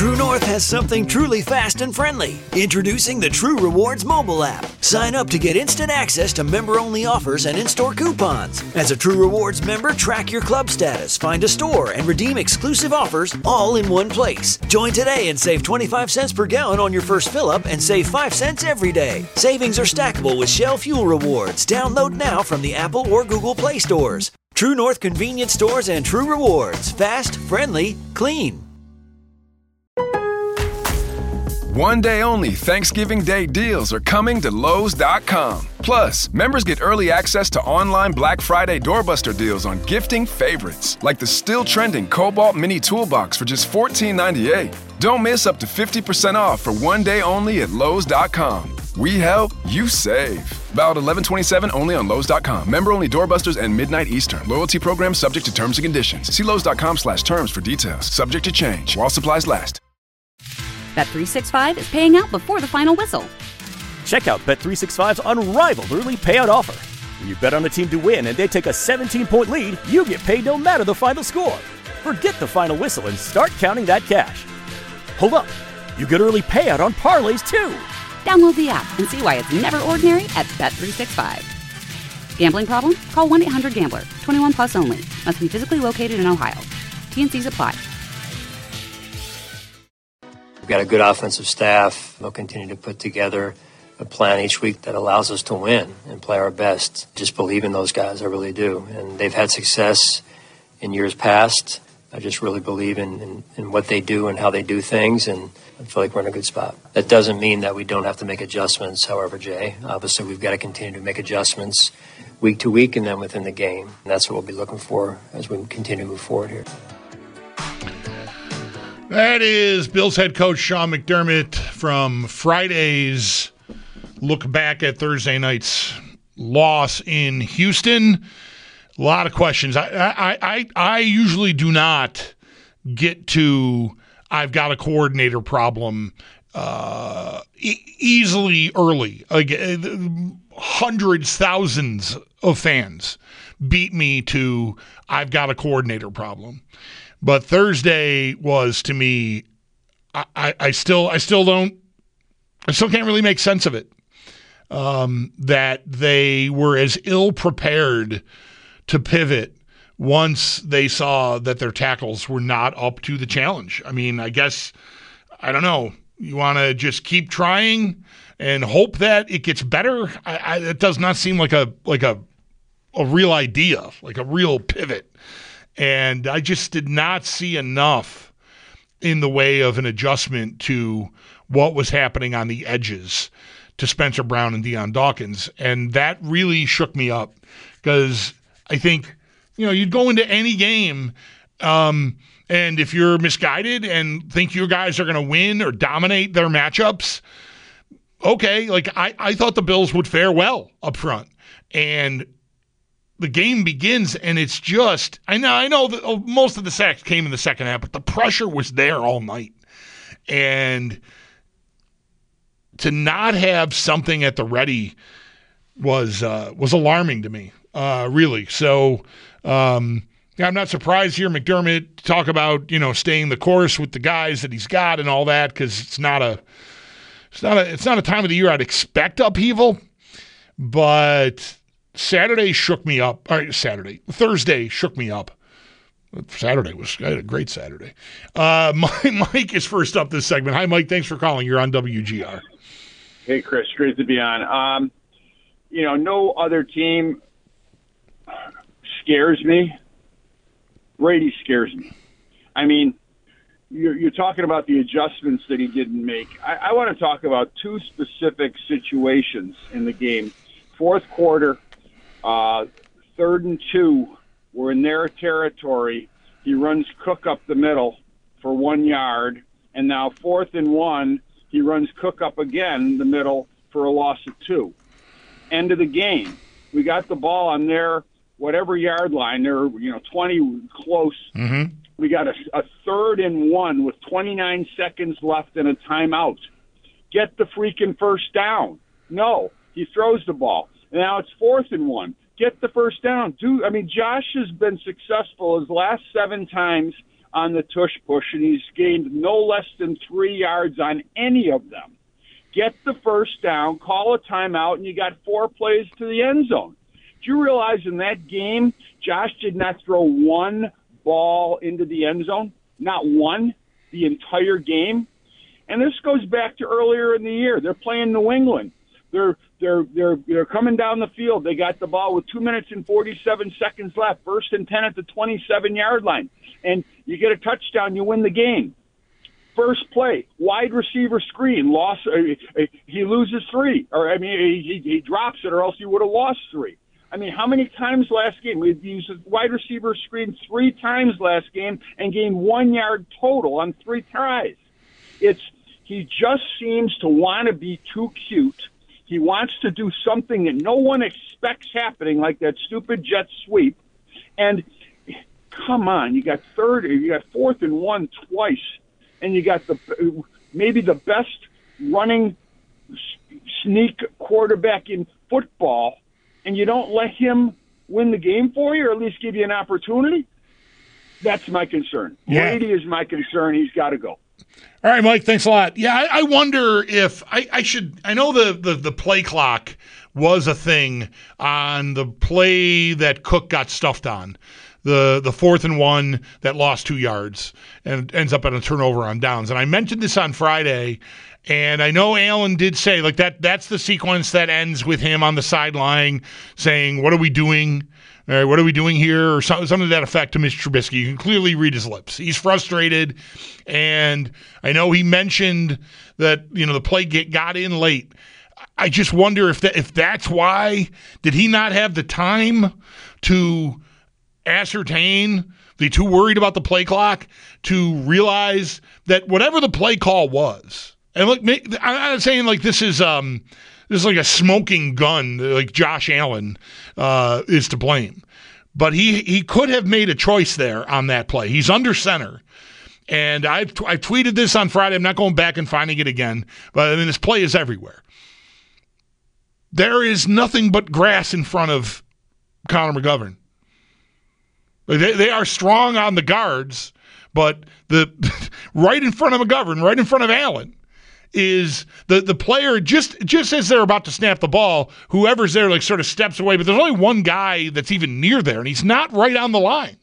True North has something truly fast and friendly. Introducing the True Rewards mobile app. Sign up to get instant access to member-only offers and in-store coupons. As a True Rewards member, track your club status, find a store, and redeem exclusive offers all in one place. Join today and save 25 cents per gallon on your first fill-up and save 5 cents every day. Savings are stackable with Shell Fuel Rewards. Download now from the Apple or Google Play stores. True North Convenience Stores and True Rewards. Fast, friendly, clean. One day only Thanksgiving Day deals are coming to Lowe's.com. Plus, members get early access to online Black Friday doorbuster deals on gifting favorites, like the still trending Cobalt Mini Toolbox for just $14.98. Don't miss up to 50% off for one day only at Lowe's.com. We help, you save. Valid 11/27 only on Lowe's.com. Member only doorbusters and midnight Eastern. Loyalty program subject to terms and conditions. See Lowe's.com/terms for details. Subject to change while supplies last. Bet365 is paying out before the final whistle. Check out Bet365's unrivaled early payout offer. When you bet on a team to win and they take a 17-point lead, you get paid no matter the final score. Forget the final whistle and start counting that cash. Hold up. You get early payout on parlays, too. Download the app and see why it's never ordinary at Bet365. Gambling problem? Call 1-800-GAMBLER. 21 plus only. Must be physically located in Ohio. T&Cs apply. We've got a good offensive staff. They'll continue to put together a plan each week that allows us to win and play our best. Just believe in those guys, I really do. And they've had success in years past. I just really believe in what they do and how they do things, and I feel like we're in a good spot. That doesn't mean that we don't have to make adjustments, however, Jay. Obviously, we've got to continue to make adjustments week to week and then within the game. And that's what we'll be looking for as we continue to move forward here. That is Bills head coach Sean McDermott from Friday's look back at Thursday night's loss in Houston. A lot of questions. I usually do not get to I've got a coordinator problem easily early. Like hundreds, thousands of fans beat me to I've got a coordinator problem. But Thursday was, to me, I still can't really make sense of it. That they were as ill prepared to pivot once they saw that their tackles were not up to the challenge. I mean, I guess, I don't know. You want to just keep trying and hope that it gets better? It does not seem like a real idea, like a real pivot. And I just did not see enough in the way of an adjustment to what was happening on the edges to Spencer Brown and Deion Dawkins. And that really shook me up because I think, you'd go into any game and if you're misguided and think your guys are going to win or dominate their matchups, okay, like I thought the Bills would fare well up front. And the game begins, and it's just I know that most of the sacks came in the second half, but the pressure was there all night. And to not have something at the ready was alarming to me, really. So I'm not surprised to hear McDermott talk about staying the course with the guys that he's got and all that, because it's not a time of the year I'd expect upheaval, but. Thursday shook me up. Saturday I had a great Saturday. Mike is first up this segment. Hi, Mike. Thanks for calling. You're on WGR. Hey, Chris. Great to be on. No other team scares me. Brady scares me. I mean, you're talking about the adjustments that he didn't make. I want to talk about two specific situations in the game. Fourth quarter, 3rd and 2, we're in their territory. He runs Cook up the middle for 1 yard. And now 4th and 1, he runs Cook up again the middle for a loss of 2. End of the game. We got the ball on their whatever yard line. They're 20 close. Mm-hmm. We got a 3rd and 1 with 29 seconds left and a timeout. Get the freaking first down. No, he throws the ball. Now it's 4th and 1. Get the first down. Josh has been successful his last 7 times on the tush push, and he's gained no less than 3 yards on any of them. Get the first down, call a timeout, and you got 4 plays to the end zone. Do you realize in that game, Josh did not throw one ball into the end zone? Not one, the entire game. And this goes back to earlier in the year. They're playing New England. They're coming down the field. They got the ball with 2 minutes and 47 seconds left. 1st and 10 at the 27-yard line. And you get a touchdown, you win the game. First play, wide receiver screen, he loses 3. He drops it, or else you would have lost 3. I mean, how many times last game? We used a wide receiver screen 3 times last game and gained 1 yard total on 3 tries. He just seems to want to be too cute. He wants to do something that no one expects happening, like that stupid jet sweep. And come on, you got 4th and 1 twice, and you got maybe the best running sneak quarterback in football, and you don't let him win the game for you, or at least give you an opportunity. That's my concern. Yeah. Brady is my concern. He's got to go. All right, Mike, thanks a lot. Yeah, I wonder if I should – I know the play clock was a thing on the play that Cook got stuffed on, the 4th and 1 that lost 2 yards and ends up at a turnover on downs. And I mentioned this on Friday, and I know Allen did say, like, that's the sequence that ends with him on the sideline saying, what are we doing? All right, what are we doing here? Or something to that effect to Mr. Trubisky. You can clearly read his lips. He's frustrated, and I know he mentioned that, the play got in late. I just wonder if that's why. Did he not have the time to ascertain, be too worried about the play clock to realize that whatever the play call was, and look, I'm not saying like this is like a smoking gun, like Josh Allen is to blame. But he could have made a choice there on that play. He's under center. And I tweeted this on Friday. I'm not going back and finding it again. But, this play is everywhere. There is nothing but grass in front of Connor McGovern. They are strong on the guards, but right in front of McGovern, right in front of Allen, is the player just as they're about to snap the ball, whoever's there like sort of steps away, but there's only one guy that's even near there, and he's not right on the line.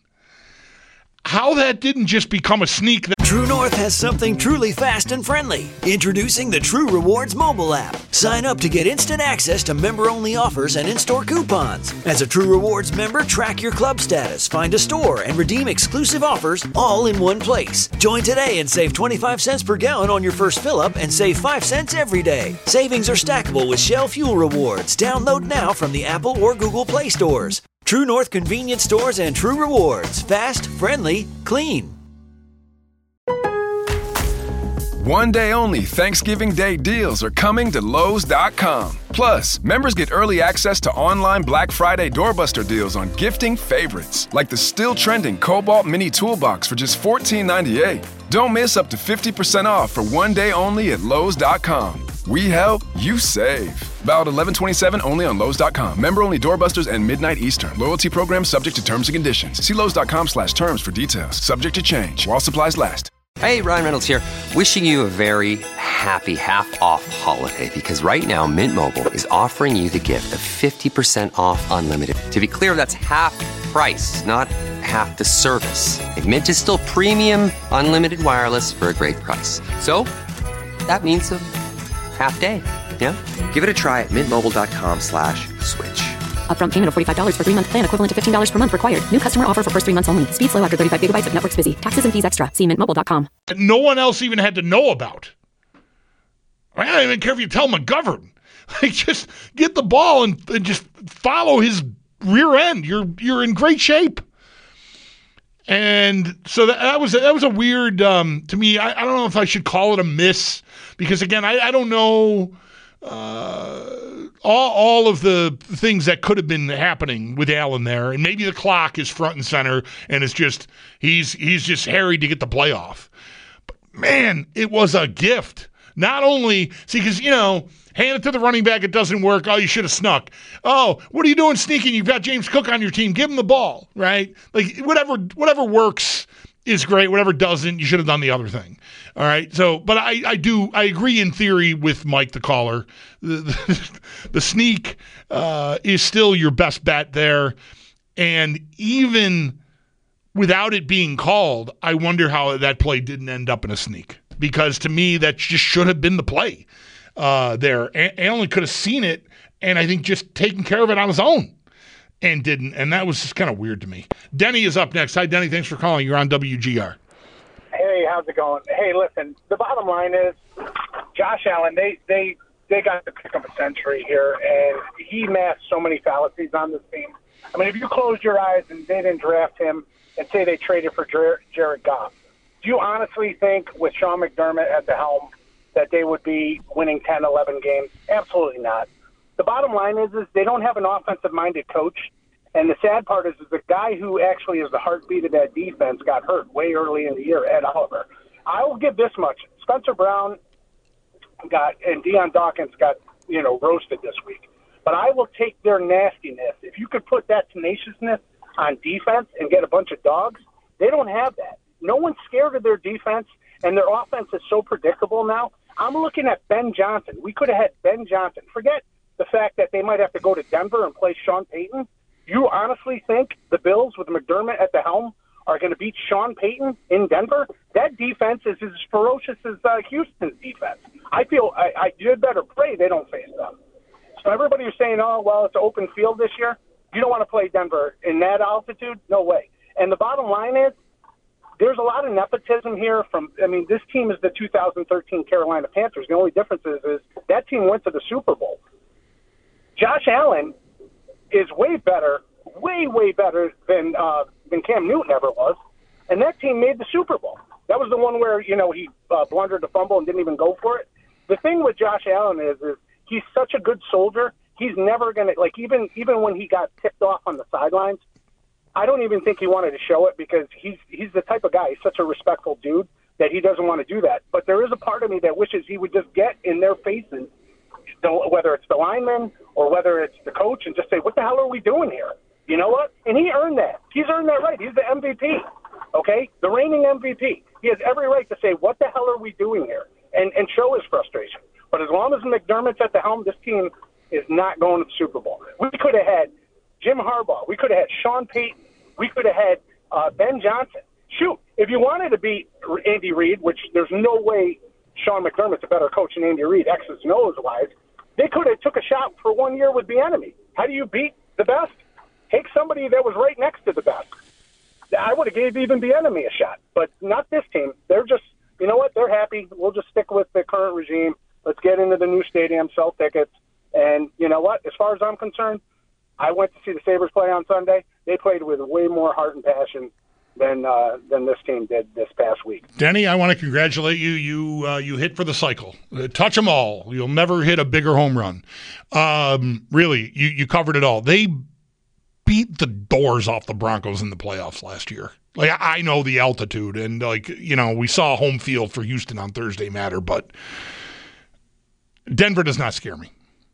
How that didn't just become a sneak. True North has something truly fast and friendly. Introducing the True Rewards mobile app. Sign up to get instant access to member-only offers and in-store coupons. As a True Rewards member, track your club status, find a store, and redeem exclusive offers all in one place. Join today and save 25 cents per gallon on your first fill-up and save 5 cents every day. Savings are stackable with Shell Fuel Rewards. Download now from the Apple or Google Play stores. True North Convenience Stores and True Rewards. Fast, friendly, clean. One day only Thanksgiving Day deals are coming to Lowe's.com. Plus, members get early access to online Black Friday doorbuster deals on gifting favorites, like the still trending Cobalt Mini Toolbox for just $14.98. Don't miss up to 50% off for one day only at Lowe's.com. We help, you save. Valid 11/27 only on Lowe's.com. Member only doorbusters and midnight Eastern. Loyalty program subject to terms and conditions. See Lowe's.com/terms for details. Subject to change while supplies last. Hey, Ryan Reynolds here. Wishing you a very happy half-off holiday, because right now Mint Mobile is offering you the gift of 50% off unlimited. To be clear, that's half price, not half the service. And Mint is still premium unlimited wireless for a great price. So that means a half day. Yeah? Give it a try at mintmobile.com/switch. Upfront payment of $45 for 3-month plan, equivalent to $15 per month required. New customer offer for first 3 months only. Speed slow after 35 gigabytes if network's busy. Taxes and fees extra. See mintmobile.com. No one else even had to know about. I don't even care if you tell McGovern. Like, just get the ball and just follow his rear end. You're in great shape. And so that was a weird, to me, I don't know if I should call it a miss, because, again, I don't know all of the things that could have been happening with Allen there. And maybe the clock is front and center, and it's just he's just harried to get the playoff. But, man, it was a gift. Not only, because, hand it to the running back, it doesn't work. Oh, you should have snuck. Oh, what are you doing sneaking? You've got James Cook on your team. Give him the ball, right? Like, whatever works is great. Whatever doesn't, you should have done the other thing. All right. So, but I agree in theory with Mike, the caller. The sneak is still your best bet there. And even without it being called, I wonder how that play didn't end up in a sneak. Because to me, that just should have been the play there. Allen could have seen it and I think just taken care of it on his own and didn't. And that was just kind of weird to me. Denny is up next. Hi, Denny. Thanks for calling. You're on WGR. Hey, how's it going? Hey, listen, the bottom line is Josh Allen, they got the pick of a century here, and he masked so many fallacies on this team. I mean, if you closed your eyes and they didn't draft him and say they traded for Jared Goff, do you honestly think with Sean McDermott at the helm that they would be winning 10, 11 games? Absolutely not. The bottom line is they don't have an offensive-minded coach, and the sad part is the guy who actually is the heartbeat of that defense got hurt way early in the year, Ed Oliver. I will give this much. Spencer Brown and Deion Dawkins got, roasted this week. But I will take their nastiness. If you could put that tenaciousness on defense and get a bunch of dogs, they don't have that. No one's scared of their defense, and their offense is so predictable now. I'm looking at Ben Johnson. We could have had Ben Johnson. Forget the fact that they might have to go to Denver and play Sean Payton. You honestly think the Bills with McDermott at the helm are going to beat Sean Payton in Denver? That defense is as ferocious as Houston's defense. I feel I did better pray they don't face them. So everybody is saying, oh, well, it's an open field this year. You don't want to play Denver in that altitude? No way. And the bottom line is there's a lot of nepotism here this team is the 2013 Carolina Panthers. The only difference is that team went to the Super Bowl. Josh Allen is way better than Cam Newton ever was, and that team made the Super Bowl. That was the one where, he blundered the fumble and didn't even go for it. The thing with Josh Allen is he's such a good soldier. He's never going to, even when he got tipped off on the sidelines, I don't even think he wanted to show it because he's the type of guy, he's such a respectful dude that he doesn't want to do that. But there is a part of me that wishes he would just get in their faces, whether it's the linemen or whether it's the coach, and just say, what the hell are we doing here? You know what? And he earned that. He's earned that right. He's the MVP, okay? The reigning MVP. He has every right to say, what the hell are we doing here? And show his frustration. But as long as McDermott's at the helm, this team is not going to the Super Bowl. We could have had Jim Harbaugh. We could have had Sean Payton. We could have had Ben Johnson. Shoot, if you wanted to beat Andy Reid, which there's no way Sean McDermott's a better coach than Andy Reid, X's and O's wise, they could have took a shot for 1 year with the enemy. How do you beat the best? Take somebody that was right next to the best. I would have gave even the enemy a shot, but not this team. They're just, you know what? They're happy. We'll just stick with the current regime. Let's get into the new stadium, sell tickets. And you know what? As far as I'm concerned, I went to see the Sabres play on Sunday. They played with way more heart and passion than this team did this past week. Denny, I want to congratulate you. You hit for the cycle. Touch them all. You'll never hit a bigger home run. Really, you covered it all. They beat the doors off the Broncos in the playoffs last year. Like, I know the altitude, and we saw home field for Houston on Thursday matter, but Denver does not scare me.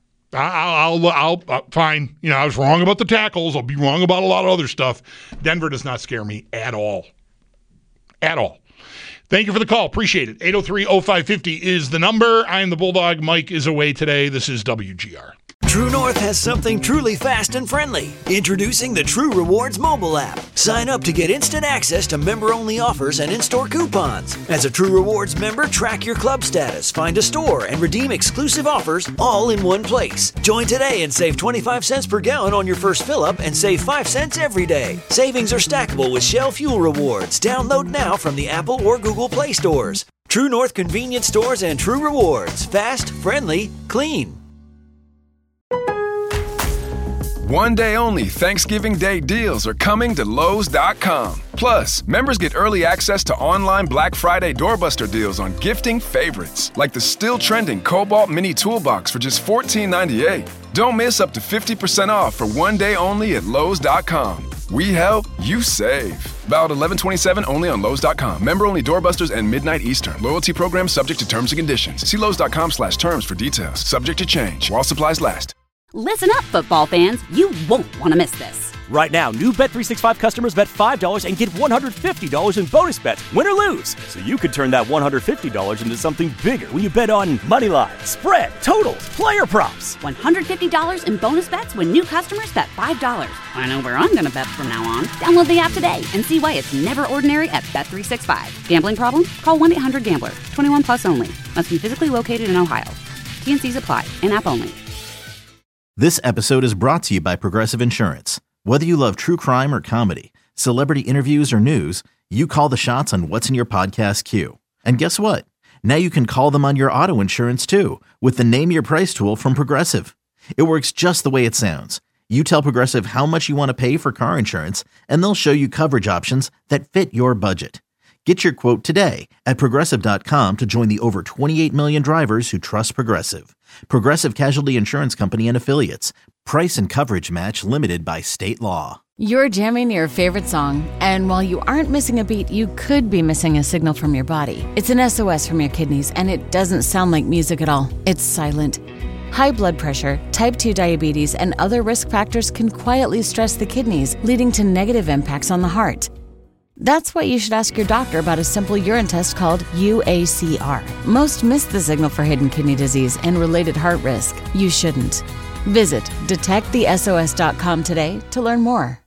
I'll fine. I was wrong about the tackles. I'll be wrong about a lot of other stuff. Denver does not scare me at all. At all. Thank you for the call. Appreciate it. 803-0550 is the number. I am the Bulldog. Mike is away today. This is WGR. True North has something truly fast and friendly. Introducing the True Rewards mobile app. Sign up to get instant access to member-only offers and in-store coupons. As a True Rewards member, track your club status, find a store, and redeem exclusive offers all in one place. Join today and save 25 cents per gallon on your first fill-up and save 5 cents every day. Savings are stackable with Shell Fuel Rewards. Download now from the Apple or Google Play stores. True North convenience stores and True Rewards. Fast, friendly, clean. One day only Thanksgiving Day deals are coming to Lowe's.com. Plus, members get early access to online Black Friday doorbuster deals on gifting favorites, like the still trending Cobalt Mini Toolbox for just $14.98. Don't miss up to 50% off for one day only at Lowe's.com. We help, you save. Valid 11/27 only on Lowe's.com. Member only doorbusters and midnight Eastern. Loyalty program subject to terms and conditions. See Lowe's.com/terms for details. Subject to change while supplies last. Listen up, football fans. You won't want to miss this. Right now, new Bet365 customers bet $5 and get $150 in bonus bets, win or lose. So you could turn that $150 into something bigger when you bet on money line, spread, totals, player props. $150 in bonus bets when new customers bet $5. I know where I'm going to bet from now on. Download the app today and see why it's never ordinary at Bet365. Gambling problem? Call 1-800-GAMBLER. 21 plus only. Must be physically located in Ohio. T&Cs apply. In-app only. This episode is brought to you by Progressive Insurance. Whether you love true crime or comedy, celebrity interviews or news, you call the shots on what's in your podcast queue. And guess what? Now you can call them on your auto insurance too with the Name Your Price tool from Progressive. It works just the way it sounds. You tell Progressive how much you want to pay for car insurance, and they'll show you coverage options that fit your budget. Get your quote today at Progressive.com to join the over 28 million drivers who trust Progressive. Progressive Casualty Insurance Company and Affiliates. Price and coverage match limited by state law. You're jamming your favorite song, and while you aren't missing a beat, you could be missing a signal from your body. It's an SOS from your kidneys, and it doesn't sound like music at all. It's silent. High blood pressure, type 2 diabetes, and other risk factors can quietly stress the kidneys, leading to negative impacts on the heart. That's why you should ask your doctor about a simple urine test called UACR. Most miss the signal for hidden kidney disease and related heart risk. You shouldn't. Visit detectthesos.com today to learn more.